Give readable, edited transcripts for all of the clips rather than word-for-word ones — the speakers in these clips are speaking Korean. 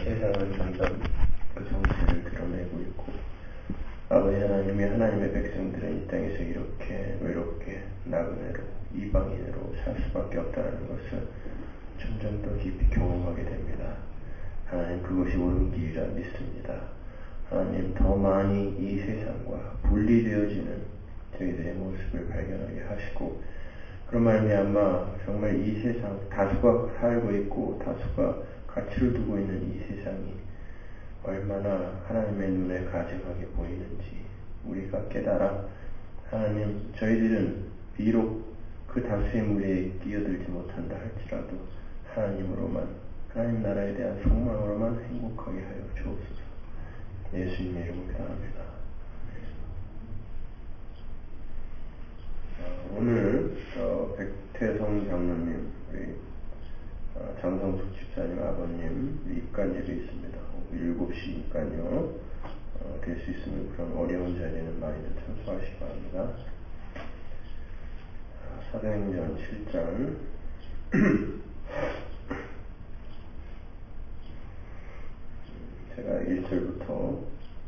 세상은 점점 그 정체를 드러내고 있고, 아버지 하나님이 하나님의 백성들은 이 땅에서 이렇게 외롭게 나그네로 이방인으로 살 수밖에 없다는 것을 점점 더 깊이 경험하게 됩니다. 하나님, 그것이 옳은 길이라 믿습니다. 하나님, 더 많이 이 세상과 분리되어지는 저희들의 모습을 발견하게 하시고, 그런 말미암아 정말 이 세상, 다수가 살고 있고 다수가 가치를 두고 있는 이 세상이 얼마나 하나님의 눈에 가증하게 보이는지 우리가 깨달아, 하나님, 저희들은 비록 그 다수의 무리에 끼어들지 못한다 할지라도 하나님으로만, 하나님 나라에 대한 소망으로만 행복하게 하여 주옵소서. 예수님의 이름으로 기도합니다. 오늘 백태성 장로님, 우리 장성숙 집사님 아버님 입간 예배 있습니다. 7시 입간요. 될 수 있으면 그런 어려운 자리에는 많이들 참석하시기 바랍니다. 사도행전 7장 제가 1절부터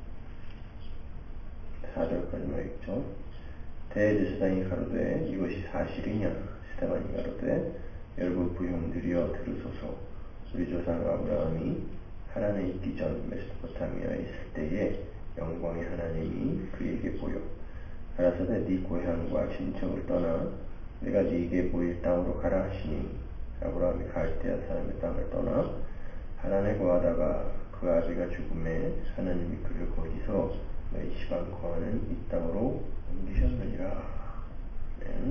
4절까지만 읽죠. 대제사장이 가로되 이것이 사실이냐? 스데반이 가로되 여러분 부형들이여 들으소서. 우리 조상 아브라함이 하란에 있기 전 메소포타미아에 있을 때에 영광의 하나님이 그에게 보여 가라사대 네 고향과 친척을 떠나 내가 네게 보일 땅으로 가라 하시니, 아브라함이 갈대아 사람의 땅을 떠나 하란에 거하다가 그 아비가 죽음에 하나님이 그를 거기서 너희 시방 거하는 이 땅으로 옮기셨느니라. 네.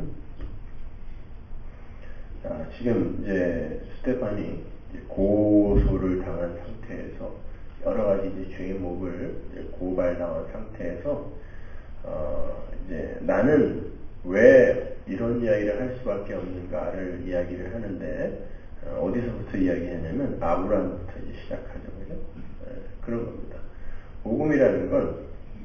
자, 지금 이제 스데반이 고소를 당한 상태에서 여러 가지 이제 죄목을 이제 고발당한 상태에서 이제 나는 왜 이런 이야기를 할 수밖에 없는가를 이야기를 하는데, 어디서부터 이야기하냐면 아브라함부터 이제 시작하죠, 그죠? 그런 겁니다. 복음이라는 건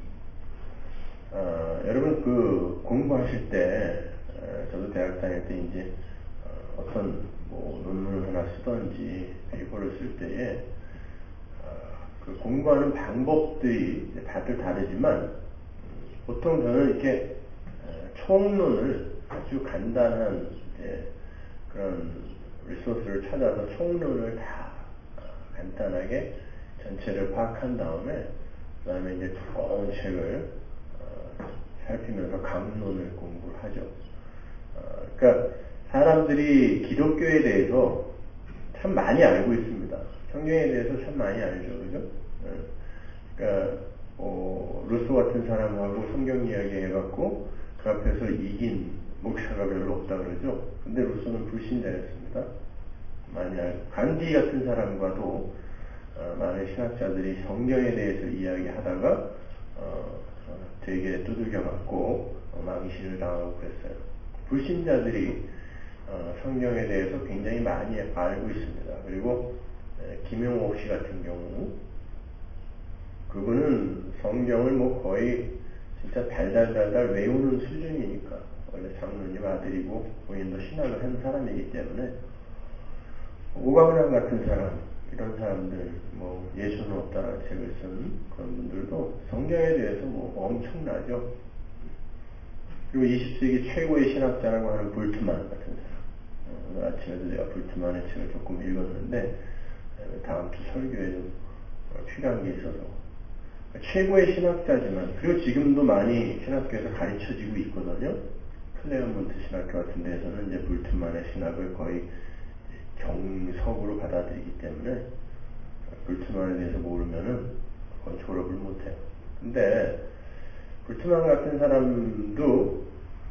여러분 그 공부하실 때, 저도 대학 다닐 때 이제 어떤 뭐 논문을 하나 쓰든지 페이퍼를 쓸 때에 그 공부하는 방법들이 다들 다르지만, 보통 저는 이렇게 총론을 아주 간단한 이제 그런 리소스를 찾아서 총론을 다 간단하게 전체를 파악한 다음에 그 다음에 이제 두꺼운 책을 살피면서 강론을 공부를 하죠. 그러니까 사람들이 기독교에 대해서 참 많이 알고 있습니다. 성경에 대해서 참 많이 알죠, 그죠? 그러니까 루소 같은 사람하고 성경 이야기 해갖고 그 앞에서 이긴 목사가 별로 없다 그러죠. 근데 루소는 불신자였습니다. 많이 알고, 간디 같은 사람과도 많은 신학자들이 성경에 대해서 이야기하다가 되게 두들겨 맞고 망신을 당하고 그랬어요. 불신자들이 성경에 대해서 굉장히 많이 알고 있습니다. 그리고 김용옥 씨 같은 경우, 그분은 성경을 뭐 거의 진짜 달달달달 외우는 수준이니까, 원래 장로님 아들이고 본인도 신학을 한 사람이기 때문에, 오방랑 같은 사람, 이런 사람들, 뭐 예수는 없다라는 책을 쓴 그런 분들도 성경에 대해서 뭐 엄청나죠. 그리고 20세기 최고의 신학자라고 하는 불트만 같은 사람, 오늘 아침에도 제가 불트만의 책을 조금 읽었는데 다음 주 설교에 좀 필요한 게 있어서, 최고의 신학자지만, 그리고 지금도 많이 신학교에서 가르쳐지고 있거든요. 클레어몬트 신학교 같은 데서는 이제 불트만의 신학을 거의 경석으로 받아들이기 때문에 불트만에 대해서 모르면은 그건 졸업을 못해요. 근데 불트만 같은 사람도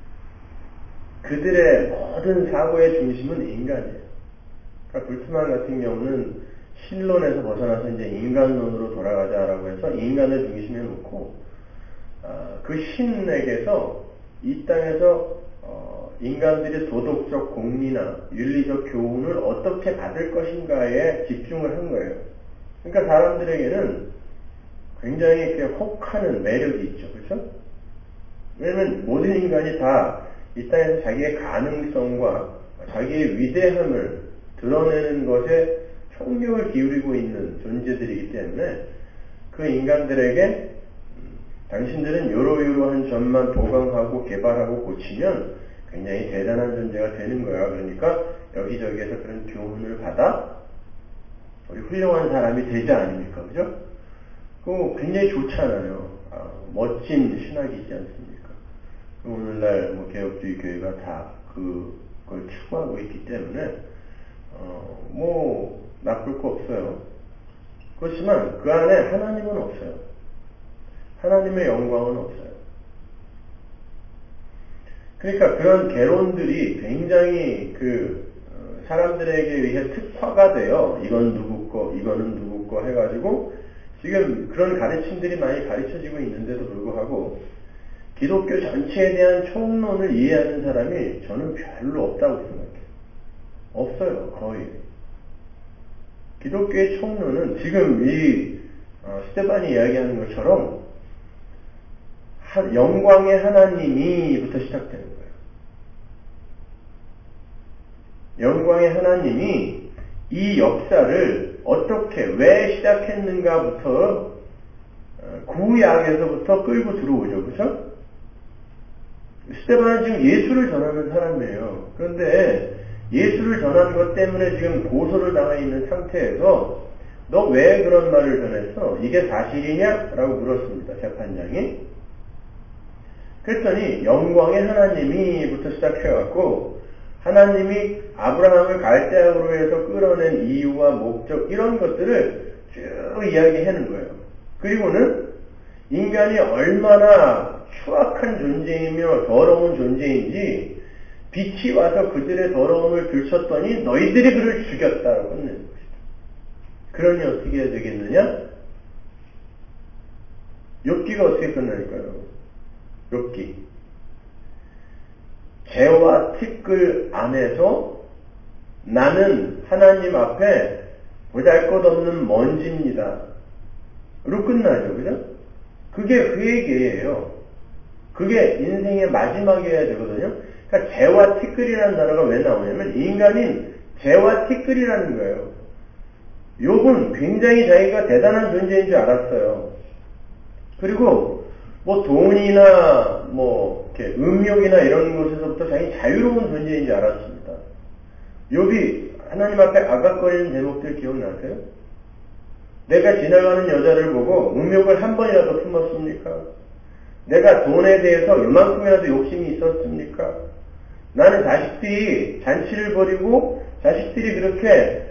그들의 모든 사고의 중심은 인간이에요. 그러니까 불트만 같은 경우는 신론에서 벗어나서 이제 인간론으로 돌아가자라고 해서 인간을 중심에 놓고, 그 신에게서 이 땅에서 인간들의 도덕적 공리나 윤리적 교훈을 어떻게 받을 것인가에 집중을 한 거예요. 그러니까 사람들에게는 굉장히 이렇게 혹하는 매력이 있죠. 그렇죠? 왜냐면 모든 인간이 다 이 땅에서 자기의 가능성과 자기의 위대함을 드러내는 것에 총력을 기울이고 있는 존재들이기 때문에 그 인간들에게 당신들은 요러요러한 점만 보강하고 개발하고 고치면 굉장히 대단한 존재가 되는 거야. 그러니까 여기저기에서 그런 교훈을 받아 우리 훌륭한 사람이 되자 아닙니까? 그죠? 그거 굉장히 좋잖아요. 멋진 신학이 있지 않습니까? 오늘날 뭐 개혁주의 교회가 다 그걸 추구하고 있기 때문에 뭐 나쁠 거 없어요. 그렇지만 그 안에 하나님은 없어요. 하나님의 영광은 없어요. 그러니까 그런 개론들이 굉장히 사람들에게 의해 특화가 돼요. 이건 누구 거, 이거는 누구 거 해가지고 지금 그런 가르침들이 많이 가르쳐지고 있는데도 불구하고 기독교 전체에 대한 총론을 이해하는 사람이 저는 별로 없다고 생각해요. 없어요. 거의. 기독교의 총론은 지금 스테반이 이야기하는 것처럼 영광의 하나님이부터 시작되는 거예요. 영광의 하나님이 이 역사를 어떻게 왜 시작했는가부터 구약에서부터 끌고 들어오죠. 그렇죠? 스테반은 지금 예수를 전하는 사람이에요. 그런데 예수를 전한 것 때문에 지금 고소를 당해 있는 상태에서 너 왜 그런 말을 전했어? 이게 사실이냐? 라고 물었습니다. 재판장이. 그랬더니 영광의 하나님이부터 시작해갖고 하나님이 아브라함을 갈대아우로 해서 끌어낸 이유와 목적 이런 것들을 쭉 이야기하는 거예요. 그리고는 인간이 얼마나 추악한 존재이며 더러운 존재인지 빛이 와서 그들의 더러움을 들췄더니 너희들이 그를 죽였다고 끝내는 것이다. 그러니 어떻게 해야 되겠느냐? 욥기가 어떻게 끝나니까요? 욥기. 죄와 티끌 안에서 나는 하나님 앞에 보잘것없는 먼지입니다. 로 끝나죠. 그죠? 그게 그 얘기예요. 그게 인생의 마지막이어야 되거든요. 그러니까 죄와 티끌이라는 단어가 왜 나오냐면 인간인 죄와 티끌이라는 거예요. 욥은 굉장히 자기가 대단한 존재인 줄 알았어요. 그리고 뭐 돈이나 뭐 이렇게 음욕이나 이런 것에서부터 자기 자유로운 존재인 줄 알았습니다. 욥이 하나님 앞에 아각거리는 대목들 기억나세요? 내가 지나가는 여자를 보고 음욕을 한 번이라도 품었습니까? 내가 돈에 대해서 요만큼이라도 욕심이 있었습니까? 나는 자식들이 잔치를 벌이고 자식들이 그렇게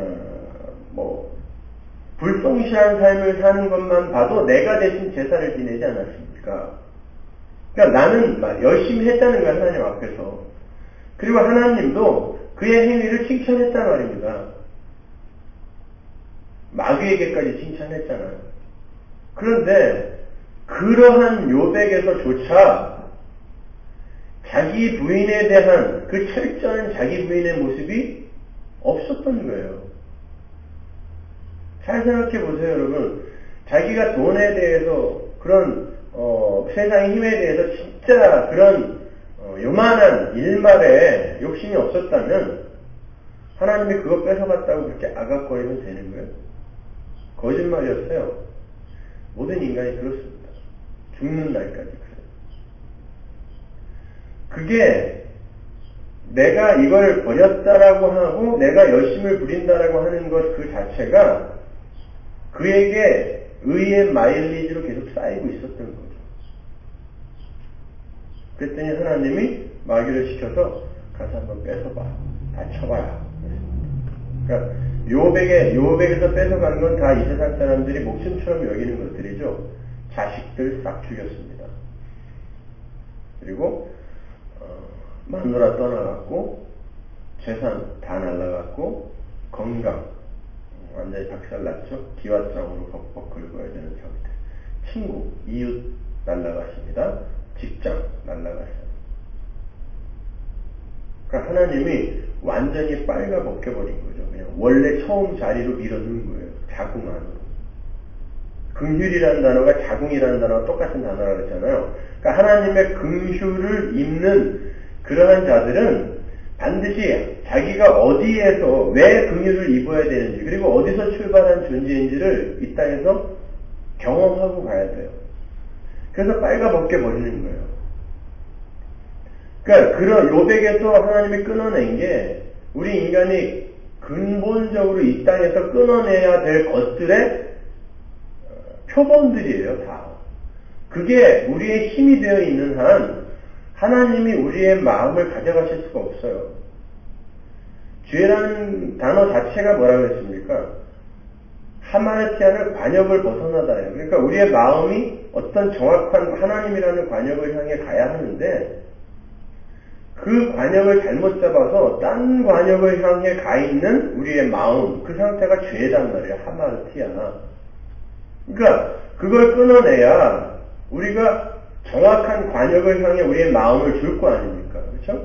불성실한 삶을 사는 것만 봐도 내가 대신 제사를 지내지 않았습니까? 그러니까 나는 열심히 했다는 거야, 하나님 앞에서. 그리고 하나님도 그의 행위를 칭찬했단 말입니다. 마귀에게까지 칭찬했잖아요. 그런데 그러한 욥에게서조차 자기 부인에 대한 그 철저한 자기 부인의 모습이 없었던 거예요. 잘 생각해 보세요, 여러분. 자기가 돈에 대해서 그런 세상의 힘에 대해서 진짜 그런 요만한 일말에 욕심이 없었다면 하나님이 그거 뺏어갔다고 그렇게 아각거리면 되는 거예요? 거짓말이었어요. 모든 인간이 그렇습니다. 죽는 날까지 그래요. 그게 내가 이걸 버렸다라고 하고 내가 열심을 부린다라고 하는 것 그 자체가 그에게 의의 마일리지로 계속 쌓이고 있었던 거죠. 그랬더니 하나님이 마귀를 시켜서 가서 한번 뺏어봐. 다 쳐봐라. 그러니까 욥에게서 뺏어간 건 다 이 세상 사람들이 목숨처럼 여기는 것들이죠. 자식들 싹 죽였습니다. 그리고 마누라 떠나갔고 재산 다 날라갔고 건강 완전히 박살났죠. 기왓장으로 벅벅 긁어야 되는 상태. 친구, 이웃 날라갔습니다. 직장 날라갔어요. 그러니까 하나님이 완전히 빨가 벗겨버린 거죠. 그냥 원래 처음 자리로 밀어넣은 거예요. 자궁 안으로. 긍휼이라는 단어가 자궁이라는 단어가 똑같은 단어라고 했잖아요. 그러니까 하나님의 긍휼을 입는 그러한 자들은 반드시 자기가 어디에서 왜 긍휼을 입어야 되는지 그리고 어디서 출발한 존재인지를 이 땅에서 경험하고 가야 돼요. 그래서 빨가벗겨 버리는 거예요. 그러니까 그런 요백에서 하나님이 끊어낸 게 우리 인간이 근본적으로 이 땅에서 끊어내야 될 것들의 표본들이에요, 다. 그게 우리의 힘이 되어 있는 한 하나님이 우리의 마음을 가져가실 수가 없어요. 죄라는 단어 자체가 뭐라고 했습니까? 하마르티아는 관역을 벗어나다예요. 그러니까 우리의 마음이 어떤 정확한 하나님이라는 관역을 향해 가야 하는데 그 관역을 잘못 잡아서 딴 관역을 향해 가 있는 우리의 마음, 그 상태가 죄란 말이에요. 하마르티아. 그러니까 그걸 끊어내야 우리가 정확한 관역을 향해 우리의 마음을 줄 거 아닙니까? 그렇죠?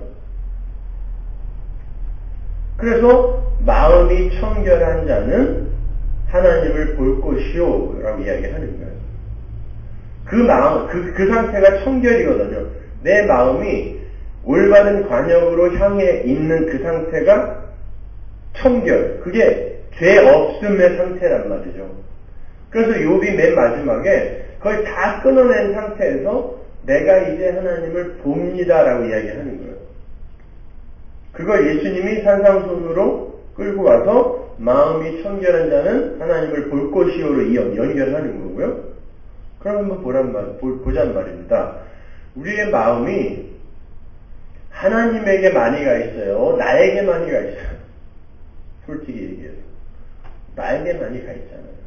그래서 마음이 청결한 자는 하나님을 볼 것이요 라고 이야기하는 거예요. 그 마음, 그 상태가 청결이거든요. 내 마음이 올바른 관역으로 향해 있는 그 상태가 청결. 그게 죄 없음의 상태란 말이죠. 그래서 욥이 맨 마지막에 그걸 다 끊어낸 상태에서 내가 이제 하나님을 봅니다라고 이야기하는 거예요. 그걸 예수님이 산상순으로 끌고 와서 마음이 청결한 자는 하나님을 볼 것이요로 연결하는 거고요. 그럼 한번 보잔 말입니다. 우리의 마음이 하나님에게 많이 가 있어요. 나에게 많이 가 있어요. 솔직히 얘기해서. 나에게 많이 가 있잖아요.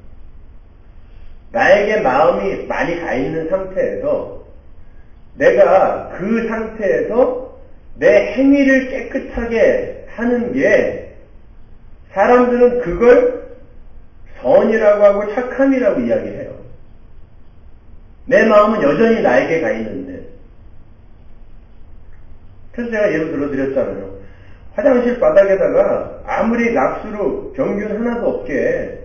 나에게 마음이 많이 가 있는 상태에서 내가 그 상태에서 내 행위를 깨끗하게 하는 게 사람들은 그걸 선이라고 하고 착함이라고 이야기해요. 내 마음은 여전히 나에게 가 있는데. 그래서 제가 예를 들어드렸잖아요. 화장실 바닥에다가 아무리 락스로 병균 하나도 없게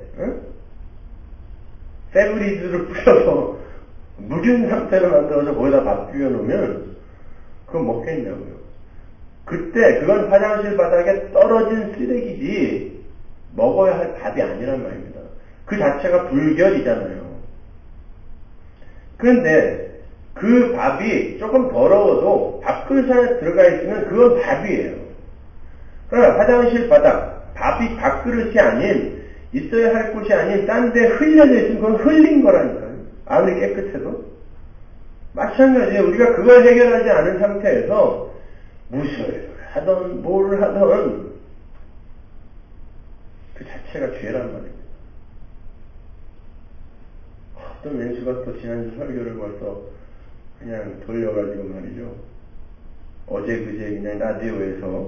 페브리즈를 뿌려서 묵은 상태로 만들어서 거기다 밥 비벼놓으면 그건 먹겠냐고요. 그때 그건 화장실 바닥에 떨어진 쓰레기지 먹어야 할 밥이 아니란 말입니다. 그 자체가 불결이잖아요. 그런데 그 밥이 조금 더러워도 밥그릇 안에 들어가 있으면 그건 밥이에요. 그러니까 화장실 바닥, 밥이 밥그릇이 아닌 있어야 할 곳이 아닌 딴 데 흘려져 있으면 그건 흘린 거라니까요. 아무리 깨끗해도. 마찬가지예요. 우리가 그걸 해결하지 않은 상태에서 무술 하던 뭐를 하던 그 자체가 죄란 말입니다. 어떤 왼수가 또 지난주 설교를 벌써 그냥 돌려가지고 말이죠. 어제 그제 그냥 라디오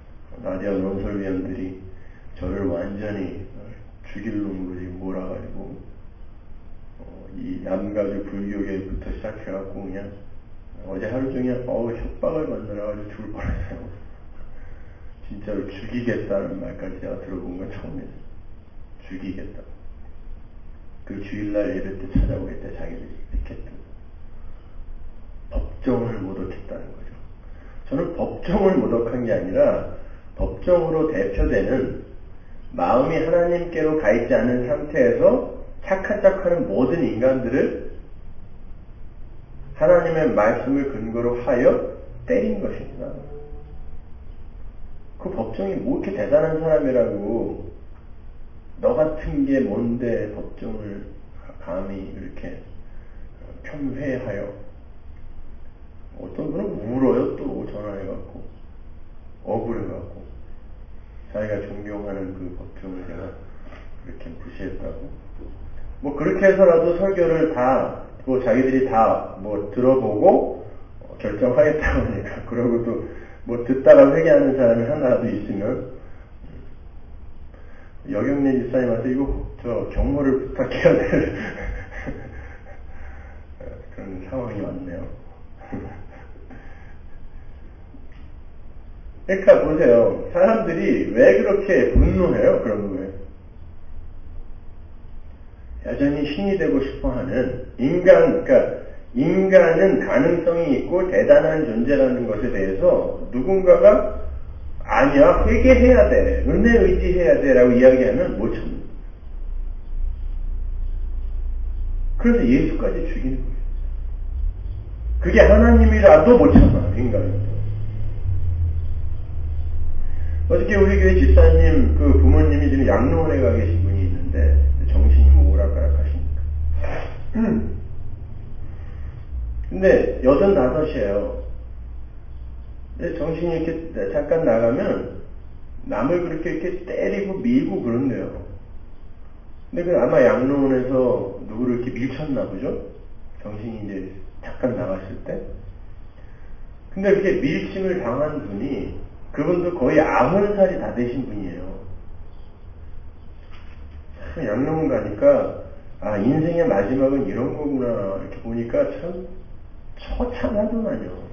논설위원들이 저를 완전히 죽일 놈으로 지금 몰아가지고 이 남가주 불교계부터 시작해갖고 그냥 어제 하루 종일 협박을 만들어가지고 죽을 뻔했어요. 진짜로 죽이겠다는 말까지 제가 들어본 건 처음이에요. 죽이겠다. 그 주일날 예배 때 찾아오겠다. 자기들이 이렇게 법정을 모독했다는 거죠. 저는 법정을 모독한 게 아니라 법정으로 대표되는 마음이 하나님께로 가 있지 않은 상태에서 착한 척하는 모든 인간들을 하나님의 말씀을 근거로 하여 때린 것입니다. 그 법정이 뭐 이렇게 대단한 사람이라고 너 같은 게 뭔데 법정을 감히 이렇게 폄훼하여 어떤 분은 울어요. 또 전화해갖고 억울해갖고 자기가 존경하는 그 법정을 제가 그렇게 무시했다고 뭐 그렇게 해서라도 설교를 다 뭐 자기들이 다 뭐 들어보고 결정하겠다고 하니까 그러고 또 뭐 듣다가 회개하는 사람이 하나라도 있으면 여경래 집사님한테 이거 저 경고를 부탁해야 될 그런 상황이 왔네요. 그러니까 보세요. 사람들이 왜 그렇게 분노해요? 그런 거에. 여전히 신이 되고 싶어하는 그러니까 인간은 가능성이 있고 대단한 존재라는 것에 대해서 누군가가 아니야, 회개해야 돼, 은혜 의지해야 돼 라고 이야기하면 못 참는. 그래서 예수까지 죽이는 거예요. 그게 하나님이라도 못 참아, 인간은. 어저께 우리 교회 집사님 그 부모님이 지금 양로원에 가 계신 분이 있는데 정신이 뭐 오락가락 하시니까. 근데 85이에요. 근데 정신이 이렇게 잠깐 나가면 남을 그렇게 이렇게 때리고 밀고 그런대요. 근데 그 아마 양로원에서 누구를 이렇게 밀쳤나 보죠? 정신이 이제 잠깐 나갔을 때. 근데 이렇게 밀침을 당한 분이 그분도 거의 90살이 다 되신 분이에요. 양로원 가니까 아, 인생의 마지막은 이런 거구나 이렇게 보니까 참 처참하더만요.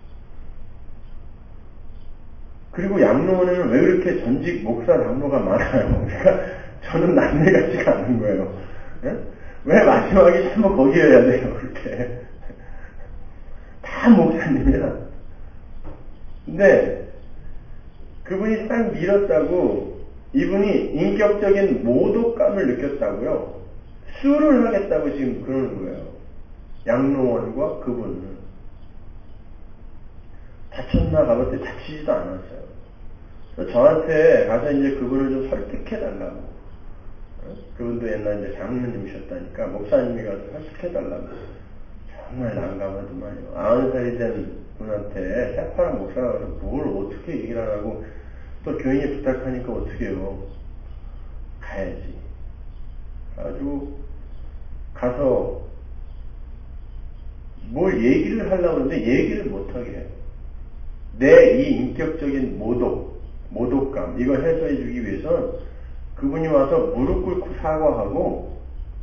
그리고 양로원에는 왜 그렇게 전직 목사 장로가 많아요? 그러니까 저는 남일 같지가 않은 거예요. 네? 왜 마지막에 전부 거기여야 돼요? 그렇게 다 목사님이야. 근데 그분이 딱 밀었다고 이분이 인격적인 모독감을 느꼈다고요. 수를 하겠다고 지금 그러는 거예요. 양로원과 그분은. 다쳤나 가봤더니 다치지도 않았어요. 그래서 저한테 가서 이제 그분을 좀 설득해달라고. 그분도 옛날 이제 장로님이셨다니까 목사님이 가서 설득해달라고. 정말 난감하더만요. 90살이 된 분한테 새파란 목사가 가서 뭘 어떻게 얘기를 하라고 또 교인이 부탁하니까 어떻게 해요. 가야지. 아주 가서 뭘 얘기를 하려고 하는데 얘기를 못하게 해요. 내 이 인격적인 모독감 이걸 해소해 주기 위해서 그분이 와서 무릎 꿇고 사과하고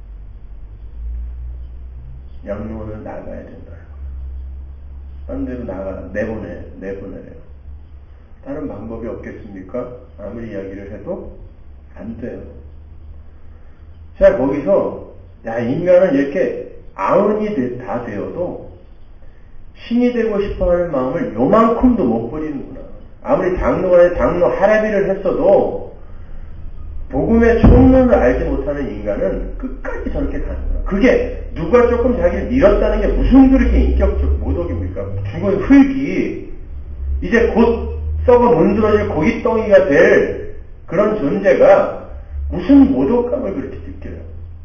양로원을 나가야 된다는 거예요. 딴 데로 내보내래요. 다른 방법이 없겠습니까? 아무리 이야기를 해도 안 돼요. 자, 거기서 야, 인간은 이렇게 아흔이 다 되어도 신이 되고 싶어하는 마음을 요만큼도 못 버리는구나. 아무리 장로 할아비를 했어도 복음의 총론을 알지 못하는 인간은 끝까지 저렇게 가는구나. 그게 누가 조금 자기를 밀었다는 게 무슨 그렇게 인격적 모독입니까? 죽은 흙이 이제 곧 썩어 문드러질 고깃덩이가 될 그런 존재가 무슨 모독감을 그렇게 느껴요?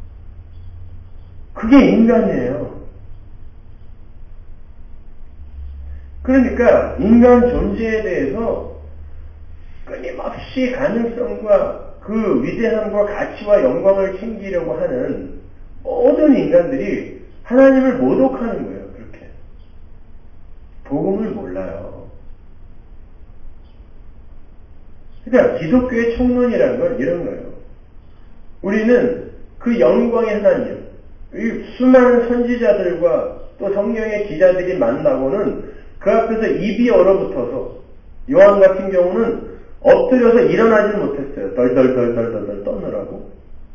그게 인간이에요. 그러니까 인간 존재에 대해서 끊임없이 가능성과 그 위대함과 가치와 영광을 챙기려고 하는 모든 인간들이 하나님을 모독하는 거예요. 그렇게. 복음을 몰라요. 그러니까 기독교의 총론이라는 건 이런 거예요. 우리는 그 영광의 하나님, 이 수많은 선지자들과 또 성경의 기자들이 만나고는 그 앞에서 입이 얼어붙어서 요한 같은 경우는 엎드려서 일어나질 못했어요. 덜덜덜덜덜 떠느라고.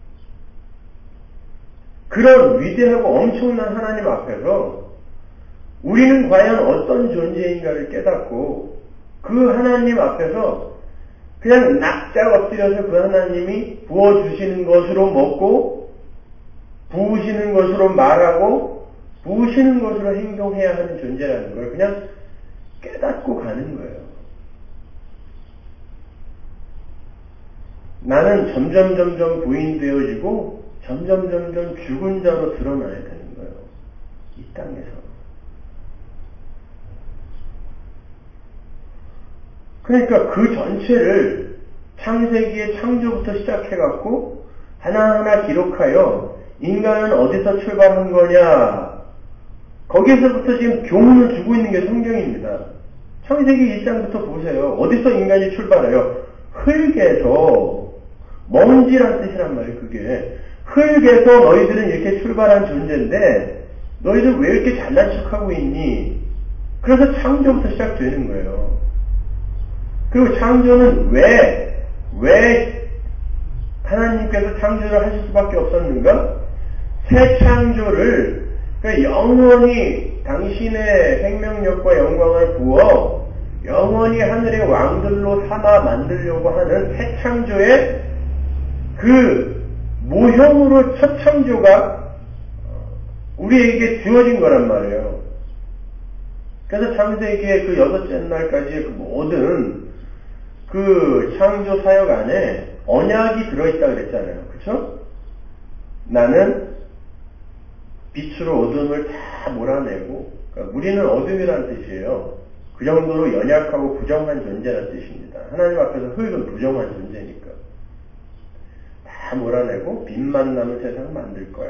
그런 위대하고 엄청난 하나님 앞에서 우리는 과연 어떤 존재인가를 깨닫고 그 하나님 앞에서 그냥 납작 엎드려서 그 하나님이 부어주시는 것으로 먹고 부으시는 것으로 말하고 부으시는 것으로 행동해야 하는 존재라는 걸 그냥 깨닫고 가는 거예요. 나는 점점 부인되어지고 점점 죽은 자로 드러나야 되는 거예요. 이 땅에서. 그러니까 그 전체를 창세기의 창조부터 시작해갖고 하나하나 기록하여 인간은 어디서 출발한 거냐 거기에서부터 지금 교훈을 주고 있는 게 성경입니다. 창세기 1장부터 보세요. 어디서 인간이 출발해요? 흙에서. 먼지란 뜻이란 말이에요. 그게 흙에서 너희들은 이렇게 출발한 존재인데 너희들 왜 이렇게 잘난 척하고 있니? 그래서 창조부터 시작되는 거예요. 그리고 창조는 왜 하나님께서 창조를 하실 수밖에 없었는가? 새 창조를 그러니까 영원히 당신의 생명력과 영광을 부어 영원히 하늘의 왕들로 삼아 만들려고 하는 새 창조의 그 모형으로 첫 창조가 우리에게 주어진 거란 말이에요. 그래서 창세기의 그 여섯째 날까지의 그 모든 그 창조 사역 안에 언약이 들어있다 그랬잖아요. 그쵸? 나는 빛으로 어둠을 다 몰아내고, 그러니까 우리는 어둠이란 뜻이에요. 그 정도로 연약하고 부정한 존재란 뜻입니다. 하나님 앞에서 흙은 부정한 존재니까. 다 몰아내고 빛만 남은 세상을 만들 거야.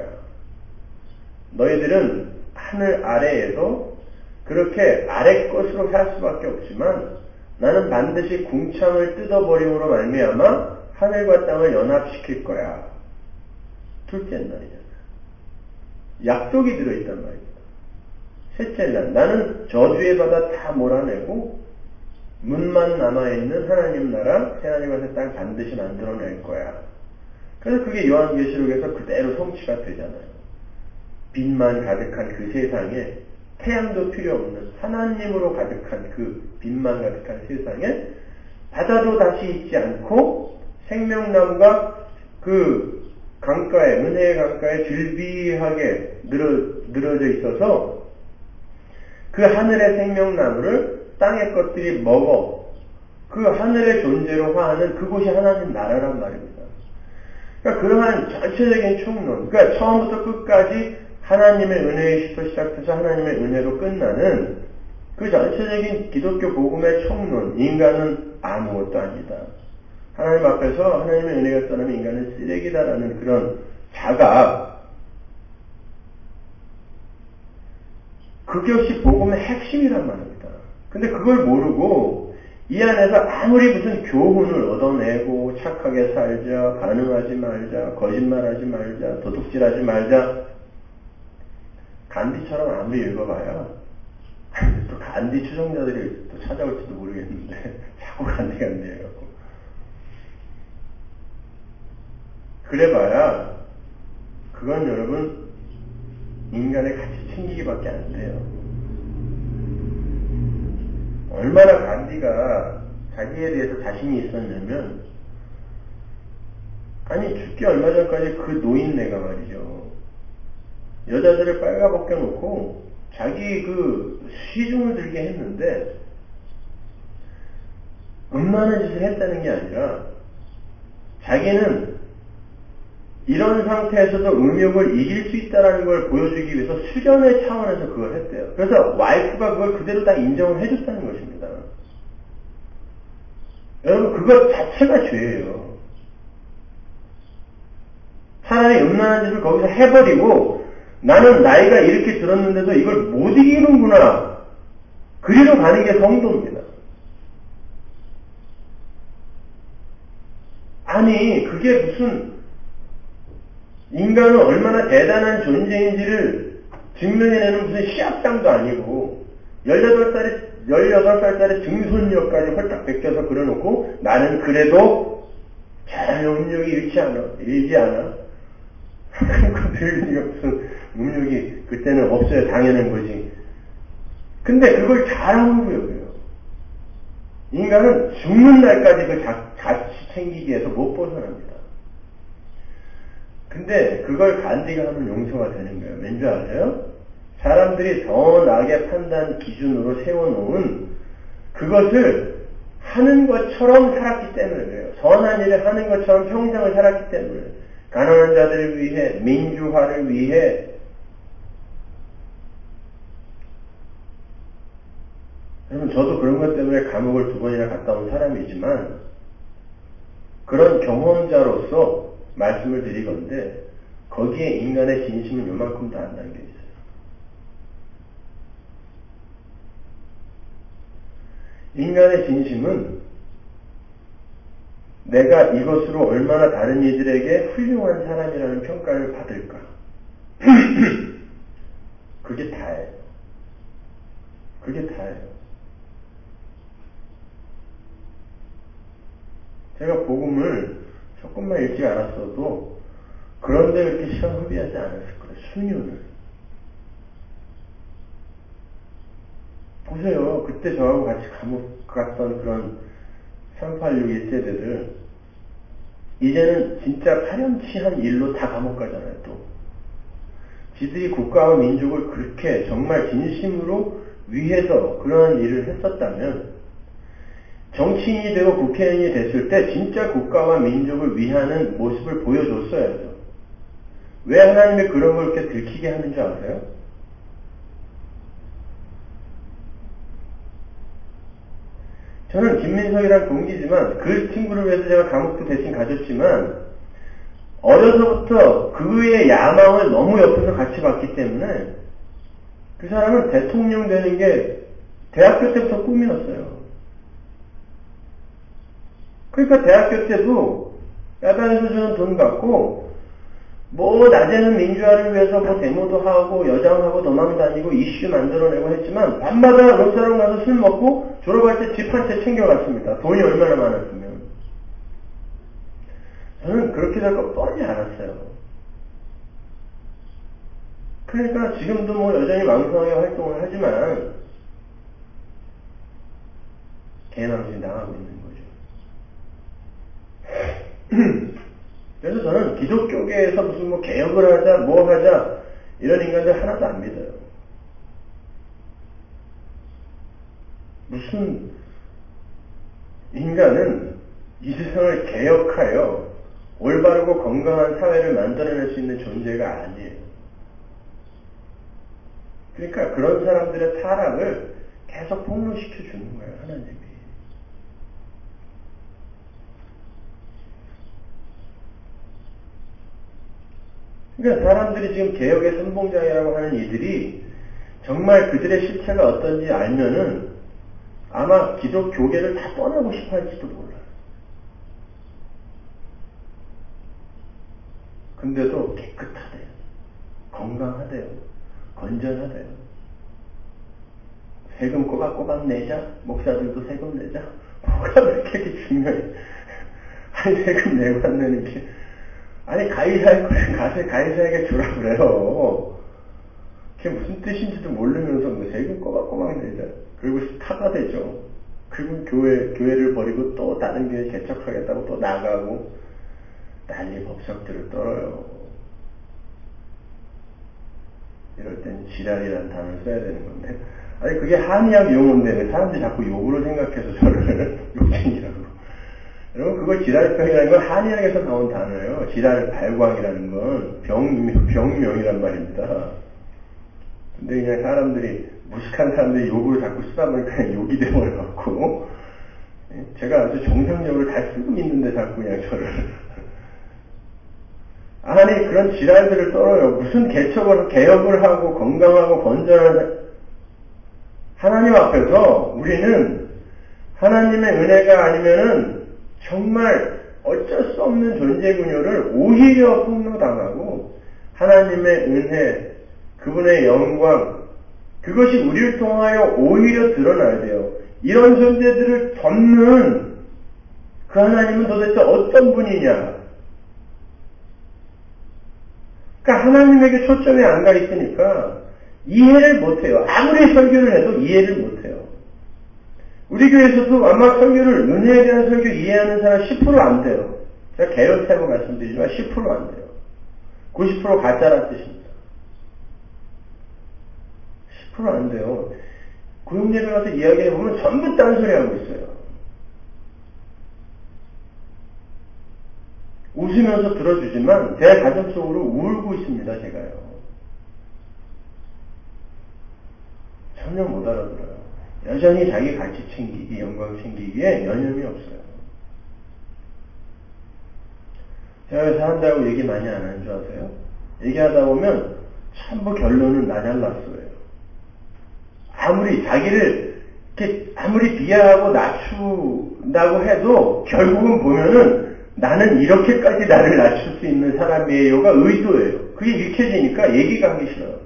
너희들은 하늘 아래에서 그렇게 아래 것으로 살 수밖에 없지만 나는 반드시 궁창을 뜯어버림으로 말미암아 하늘과 땅을 연합시킬 거야. 둘째 날이잖아. 약속이 들어있단 말입니다. 셋째 날, 나는 저주의 바다 다 몰아내고 문만 남아있는 하나님 나라, 새하늘과 새 땅 반드시 만들어낼 거야. 그래서 그게 요한계시록에서 그대로 성취가 되잖아요. 빛만 가득한 그 세상에 태양도 필요 없는 하나님으로 가득한 그 빛만 가득한 세상에 바다도 다시 있지 않고 생명나무가 그 강가에, 은혜의 강가에 즐비하게 늘어져 있어서 그 하늘의 생명나무를 땅의 것들이 먹어 그 하늘의 존재로 화하는 그곳이 하나님 나라란 말입니다. 그러니까 그러한 전체적인 총론, 그러니까 처음부터 끝까지 하나님의 은혜에서 시작해서 하나님의 은혜로 끝나는 그 전체적인 기독교 복음의 총론, 인간은 아무것도 아니다. 하나님 앞에서 하나님의 은혜가 떠나면 인간은 쓰레기다라는 그런 자각, 그것이 복음의 핵심이란 말입니다. 근데 그걸 모르고 이 안에서 아무리 무슨 교훈을 얻어내고 착하게 살자, 반응하지 말자, 거짓말하지 말자, 도둑질하지 말자, 간디처럼 아무리 읽어봐야 또 간디 추종자들이 또 찾아올지도 모르겠는데 자꾸 간디가 안 돼요. 그래봐야 그건 여러분 인간의 가치 챙기기밖에 안 돼요. 얼마나 간디가 자기에 대해서 자신이 있었냐면, 아니 죽기 얼마 전까지 그 노인네가 말이죠, 여자들을 빨가벗겨 놓고 자기 그 시중을 들게 했는데 음란한 짓을 했다는 게 아니라 자기는 이런 상태에서도 음욕을 이길 수 있다는 걸 보여주기 위해서 수련의 차원에서 그걸 했대요. 그래서 와이프가 그걸 그대로 다 인정을 해줬다는 것입니다. 여러분, 그것 자체가 죄예요. 차라리 음란한 짓을 거기서 해버리고 나는 나이가 이렇게 들었는데도 이걸 못 이기는구나, 그리로 가는 게 성도입니다. 아니 그게 무슨 인간은 얼마나 대단한 존재인지를 증명해내는 무슨 시합장도 아니고 18살짜리 증손녀까지 홀딱 벗겨서 그려놓고 나는 그래도 전혀 음욕이 일지 않아. 그러니까 무슨 음욕이 그때는 없어야 당연한 거지. 근데 그걸 잘하고 여겨요. 인간은 죽는 날까지 그 자치 챙기기 위해서 못 벗어납니다. 근데 그걸 간디가 하면 용서가 되는 거예요. 왠지 아세요? 사람들이 더 나게 판단 기준으로 세워놓은 그것을 하는 것처럼 살았기 때문에 그래요. 선한 일을 하는 것처럼 평생을 살았기 때문에. 가난한 자들을 위해, 민주화를 위해. 여러분, 저도 그런 것 때문에 감옥을 2번이나 갔다 온 사람이지만 그런 경험자로서 말씀을 드리건대 거기에 인간의 진심은 요만큼도 안 담겨 있어요. 인간의 진심은 내가 이것으로 얼마나 다른 이들에게 훌륭한 사람이라는 평가를 받을까. 그게 다예요. 그게 다예요. 제가 복음을 조금만 일찍 알았어도 그런데 그렇게 시간 허비하지 않았을 거예요. 수년을. 보세요. 그때 저하고 같이 감옥 갔던 그런 386 일제대들 이제는 진짜 파렴치한 일로 다 감옥 가잖아요. 또 지들이 국가와 민족을 그렇게 정말 진심으로 위해서 그러한 일을 했었다면 정치인이 되고 국회의원이 됐을 때 진짜 국가와 민족을 위하는 모습을 보여줬어야죠. 왜 하나님이 그런 걸 이렇게 들키게 하는 줄 아세요? 저는 김민석이란 동기지만 그 친구를 위해서 제가 감옥도 대신 가졌지만 어려서부터 그의 야망을 너무 옆에서 같이 봤기 때문에 그 사람은 대통령 되는 게 대학교 때부터 꿈이었어요. 그러니까 대학교 때도 야당에서 주는 돈 갖고 뭐 낮에는 민주화를 위해서 뭐 데모도 하고 여장하고 도망다니고 이슈 만들어내고 했지만 밤마다 롯사롱 가서 술 먹고 졸업할 때 집 한 채 챙겨갔습니다. 돈이 얼마나 많았으면. 저는 그렇게 될 거 뻔히 알았어요. 그러니까 지금도 뭐 여전히 왕성하게 활동을 하지만 개망신 당하고 있는 거죠. 그래서 저는 기독교계에서 무슨 뭐 개혁을 하자, 뭐 하자 이런 인간들 하나도 안 믿어요. 무슨 인간은 이 세상을 개혁하여 올바르고 건강한 사회를 만들어낼 수 있는 존재가 아니에요. 그러니까 그런 사람들의 타락을 계속 폭로시켜 주는 거예요, 하나님이. 그러니까 사람들이 지금 개혁의 선봉장이라고 하는 이들이 정말 그들의 실체가 어떤지 알면은 아마 기독교계를 다 떠나고 싶어 할지도 몰라요. 근데도 깨끗하대요. 건강하대요. 건전하대요. 세금 꼬박꼬박 내자. 목사들도 세금 내자. 뭐가 그렇게 중요해. 아니 세금 내고 안 내는 게 아니 가이사할 거를 가이사에게 주라 그래요. 그게 무슨 뜻인지도 모르면서 뭐 세금 꼬박꼬박 내자. 그리고 타가 되죠. 그리고 교회를 버리고 또 다른 교회 개척하겠다고 또 나가고 난리 법석들을 떨어요. 이럴 땐 지랄이라는 단어를 써야 되는 건데 아니 그게 한의학 용어인데 왜 사람들이 자꾸 욕으로 생각해서 저를 욕쟁이라고. 여러분 그걸 지랄병이라는 건 한의학에서 나온 단어예요. 지랄 발광이라는 건 병명이란 말입니다. 근데 그냥 사람들이 무식한 사람들이 욕으로 자꾸 쓰다 보니까 그냥 욕이 돼버려갖고 제가 아주 정상적으로 잘 쓰고 있는데 자꾸 그냥 저를 아니 그런 지랄들을 떨어요. 무슨 개혁을 하고 건강하고 건전한 하나님 앞에서 우리는 하나님의 은혜가 아니면은 정말 어쩔 수 없는 존재군요를 오히려 폭로당하고 하나님의 은혜, 그분의 영광, 그것이 우리를 통하여 오히려 드러나야 돼요. 이런 존재들을 덮는 그 하나님은 도대체 어떤 분이냐? 그러니까 하나님에게 초점이 안 가 있으니까 이해를 못해요. 아무리 설교를 해도 이해를 못해요. 우리 교회에서도 아마 설교를 은혜에 대한 설교 이해하는 사람 10%안 돼요. 제가 개혁세고 말씀드리지만 10%안 돼요. 90% 가짜란 뜻입니다. 10%안 돼요. 구역예배 가서 이야기해보면 전부 딴소리 하고 있어요. 웃으면서 들어주지만 제 가슴 속으로 울고 있습니다. 제가요. 전혀 못 알아들어요. 여전히 자기 가치 챙기기, 영광 챙기기에 여념이 없어요. 제가 왜 사람들하고 얘기 많이 안 하는 줄 아세요? 얘기하다 보면 전부 결론은 나 잘났어요. 아무리 자기를 이렇게 아무리 비하하고 낮춘다고 해도 결국은 보면은 나는 이렇게까지 나를 낮출 수 있는 사람이에요가 의도예요. 그게 읽혀지니까 얘기가 하기 싫어요.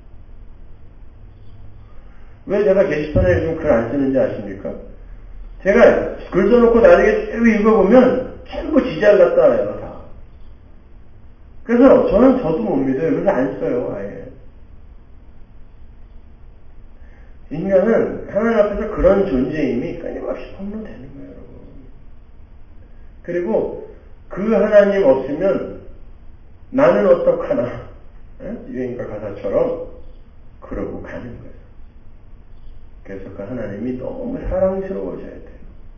왜 제가 게시판에 요즘 글 안 쓰는지 아십니까? 제가 글 써놓고 나중에 쭉 읽어보면 전부 지잘났다 해요, 다. 그래서 저는 저도 못 믿어요. 그래서 안 써요, 아예. 인간은 하나님 앞에서 그런 존재임이 끊임없이 폭로되는 거예요, 여러분. 그리고 그 하나님 없으면 나는 어떡하나, 유행가 가사처럼 그러고 가는 거예요. 그래서 그 하나님이 너무 사랑스러워져야 돼요.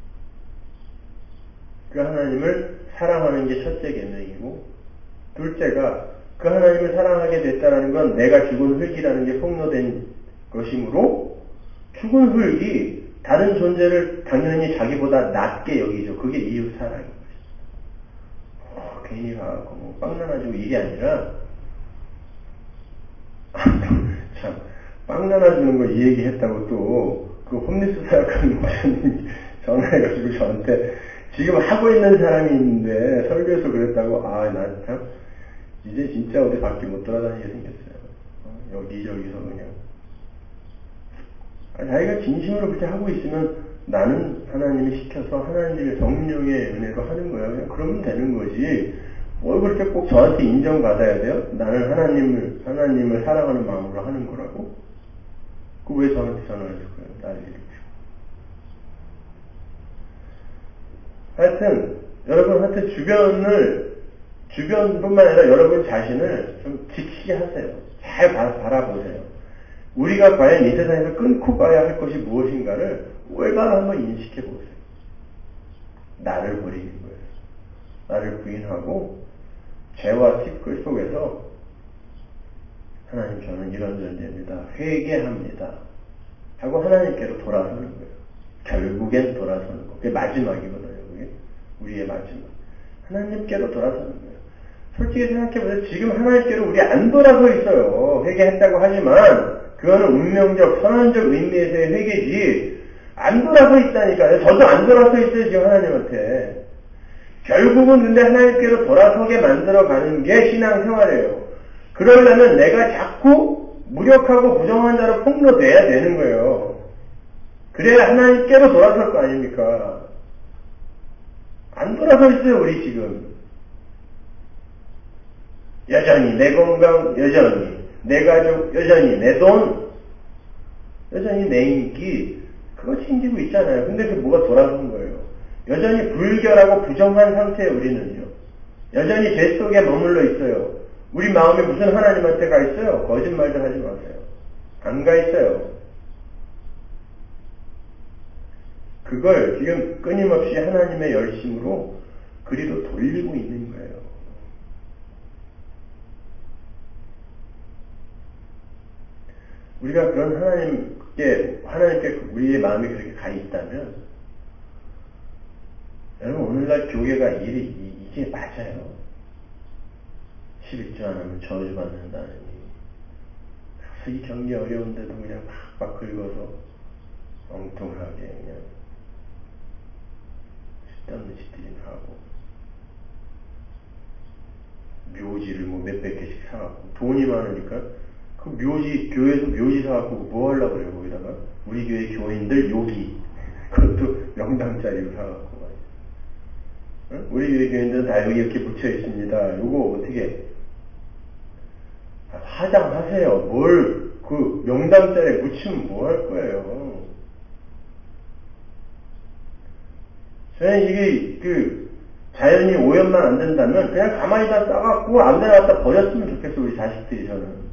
그 하나님을 사랑하는 게 첫째 계명이고, 둘째가 그 하나님을 사랑하게 됐다는 건 내가 죽은 흙이라는 게 폭로된 것이므로, 죽은 흙이 다른 존재를 당연히 자기보다 낮게 여기죠. 그게 이웃 사랑인 것입니다. 괜히 가고 뭐 빵 나눠주고 이게 아니라 참 빵 나눠주는 거 이 얘기 했다고 또 그 홈리스 사역하는 목사님이 전화해가지고 저한테 지금 하고 있는 사람이 있는데 설교에서 그랬다고 나 참 이제 진짜 어디 밖에 못 돌아다니게 생겼어요. 여기저기서 그냥 자기가 진심으로 그렇게 하고 있으면 나는 하나님이 시켜서 하나님의 성령의 은혜로 하는 거예요. 그냥 그러면 되는 거지. 뭘 그렇게 꼭 저한테 인정받아야 돼요? 나는 하나님을 사랑하는 마음으로 하는 거라고? 그 왜 저한테 전화를 줄 거예요? 난리를 치고. 하여튼, 여러분, 주변뿐만 아니라 여러분 자신을 좀 지키게 하세요. 잘 바라보세요. 우리가 과연 이 세상에서 끊고 가야 할 것이 무엇인가를 올바로 한번 인식해 보세요. 나를 버리는 거예요. 나를 부인하고 죄와 티끌 속에서 하나님 저는 이런 존재입니다. 회개합니다. 하고 하나님께로 돌아서는 거예요. 결국엔 돌아서는 거. 그게 마지막이거든요. 그게 우리의 마지막. 하나님께로 돌아서는 거예요. 솔직히 생각해보세요. 지금 하나님께로 우리 안 돌아서 있어요. 회개했다고 하지만 그거는 운명적, 선언적 의미에서의 회개지 안 돌아서 있다니까요. 저도 안 돌아서 있어요. 지금 하나님한테. 결국은 근데 하나님께로 돌아서게 만들어가는 게 신앙생활이에요. 그러려면 내가 자꾸 무력하고 부정한 자로 폭로돼야 되는 거예요. 그래야 하나님께로 돌아설 거 아닙니까? 안 돌아서 있어요, 우리 지금. 여전히 내 건강, 여전히 내 가족, 여전히 내 돈, 여전히 내 인기, 그거 챙기고 있잖아요. 근데 그게 뭐가 돌아선 거예요? 여전히 불결하고 부정한 상태에 우리는요. 여전히 죄 속에 머물러 있어요. 우리 마음이 무슨 하나님한테 가 있어요? 거짓말도 하지 마세요. 안 가 있어요. 그걸 지금 끊임없이 하나님의 열심으로 그리로 돌리고 있는 거예요. 우리가 그런 하나님께 우리의 마음이 그렇게 가 있다면, 여러분, 오늘날 교회가 이게 맞아요. 11조 안 하면 저주받는다느니. 그래서 이 경기 어려운데도 그냥 팍팍 긁어서 엉뚱하게 그냥 쓸데없는 짓들이나 하고, 묘지를 뭐 몇백 개씩 사갖고, 돈이 많으니까 그 교회에서 묘지 사갖고 뭐 하려고 그래요, 거기다가? 우리 교회 교인들 요기. 그것도 명당짜리로 사갖고. 응? 우리 교회 교인들은 다 여기 이렇게 붙여 있습니다. 요거 어떻게, 화장하세요. 뭘, 그 명당짜리에 묻히면 뭐 할 거예요. 저는 이게, 자연이 오염만 안 된다면 그냥 가만히 다 싸갖고 아무데나 갖다 버렸으면 좋겠어, 우리 자식들이 저는.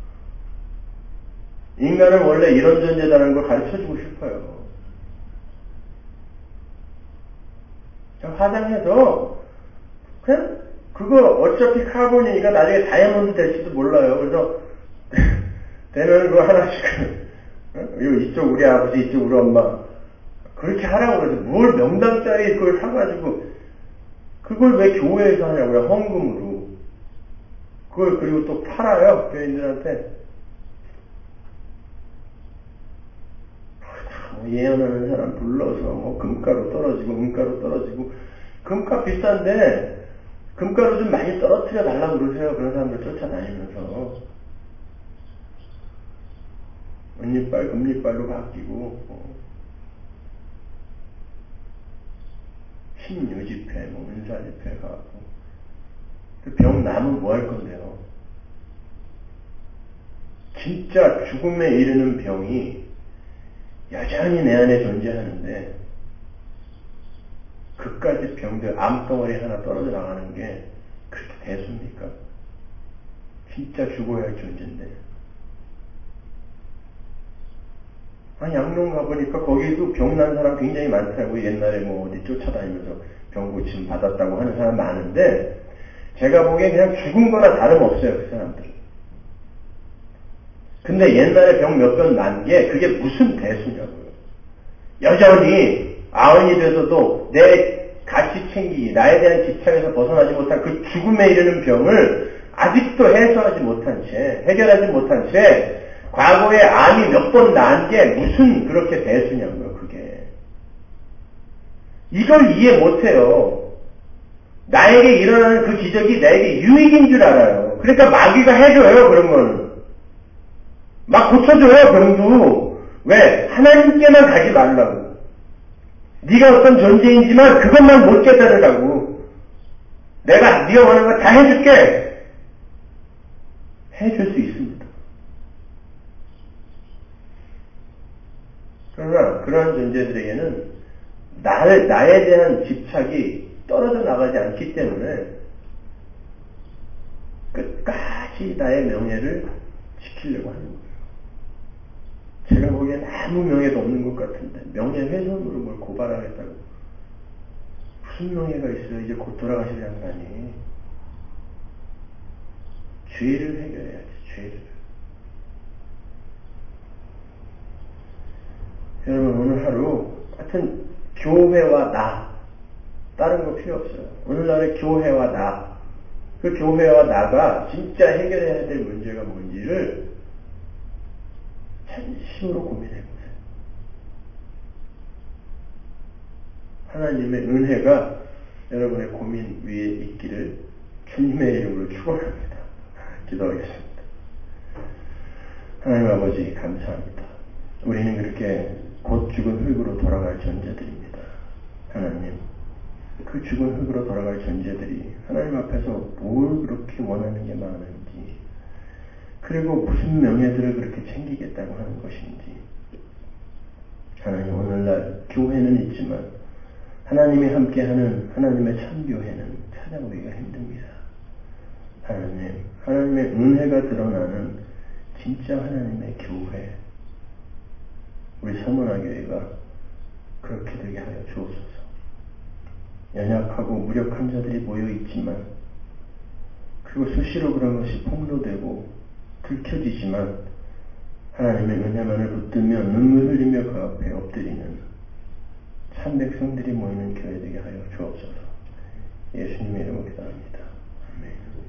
인간은 원래 이런 존재다라는 걸 가르쳐주고 싶어요. 화장해서 그냥 그거 어차피 카본이니까 나중에 다이아몬드 될지도 몰라요. 그래서 되면 그거 하나씩 이쪽 우리 아버지 이쪽 우리 엄마 그렇게 하라고 그래서 뭘 명당짜리 그걸 사가지고 그걸 왜 교회에서 하냐고요. 헌금으로. 그걸 그리고 또 팔아요. 교인들한테. 뭐 예언하는 사람 불러서 뭐 금가루 떨어지고 은가루 떨어지고 금값 비싼데 금가루 좀 많이 떨어뜨려 달라고 그러세요. 그런 사람들 쫓아다니면서 은이빨 금리빨로 바뀌고 신유지폐 뭐 은사지폐 가고 그 병 나면 뭐 할 건데요. 진짜 죽음에 이르는 병이 여전히 내 안에 존재하는데 그까지 병들 암덩어리 하나 떨어져 나가는 게 그렇게 대수입니까? 진짜 죽어야 할 존재인데. 양론 가보니까 거기도 병난 사람 굉장히 많더라고요. 옛날에 뭐 어디 쫓아다니면서 병 고침 받았다고 하는 사람 많은데 제가 보기엔 그냥 죽은 거나 다름없어요. 그 사람들은. 근데 옛날에 병 몇 번 난 게 그게 무슨 대수냐고요. 여전히 아흔이 돼서도 내 가치 챙기기, 나에 대한 집착에서 벗어나지 못한 그 죽음에 이르는 병을 아직도 해소하지 못한 채, 해결하지 못한 채 과거에 암이 몇 번 난 게 무슨 그렇게 대수냐고요, 그게. 이걸 이해 못해요. 나에게 일어나는 그 기적이 나에게 유익인 줄 알아요. 그러니까 마귀가 해줘요, 그런 거는. 막 고쳐줘요, 병도. 왜? 하나님께만 가지 말라고. 네가 어떤 존재인지만 그것만 못 깨달으라고. 내가 네가 원하는 거 다 해줄게. 해줄 수 있습니다. 그러나 그러한 존재들에게는 나에 대한 집착이 떨어져 나가지 않기 때문에 끝까지 나의 명예를 지키려고 하는 거예요. 제가 보기엔 아무 명예도 없는 것 같은데 명예훼손으로 뭘 고발하겠다고. 무슨 명예가 있어요? 이제 곧 돌아가실 양반이. 죄를 해결해야지, 죄를. 여러분 오늘 하루 하여튼 교회와 나 다른 거 필요 없어요. 오늘날의 교회와 나, 그 교회와 나가 진짜 해결해야 될 문제가 뭔지를 진심으로 고민해보세요. 하나님의 은혜가 여러분의 고민 위에 있기를 주님의 이름으로 축원합니다. 기도하겠습니다. 하나님 아버지 감사합니다. 우리는 그렇게 곧 죽은 흙으로 돌아갈 존재들입니다. 하나님, 그 죽은 흙으로 돌아갈 존재들이 하나님 앞에서 뭘 그렇게 원하는 게 많은지, 그리고 무슨 명예들을 그렇게 챙기겠다고 하는 것인지. 하나님, 오늘날 교회는 있지만 하나님이 함께하는 하나님의 참교회는 찾아보기가 힘듭니다. 하나님, 하나님의 은혜가 드러나는 진짜 하나님의 교회, 우리 서문화교회가 그렇게 되게 하여 주옵소서. 연약하고 무력한 자들이 모여 있지만, 그리고 수시로 그런 것이 폭로되고 들켜지지만 하나님의 은혜만을 붙들며 눈물 흘리며 그 앞에 엎드리는 참 백성들이 모이는 교회 되게 하여 주옵소서. 예수님의 이름으로 기도합니다. 아멘.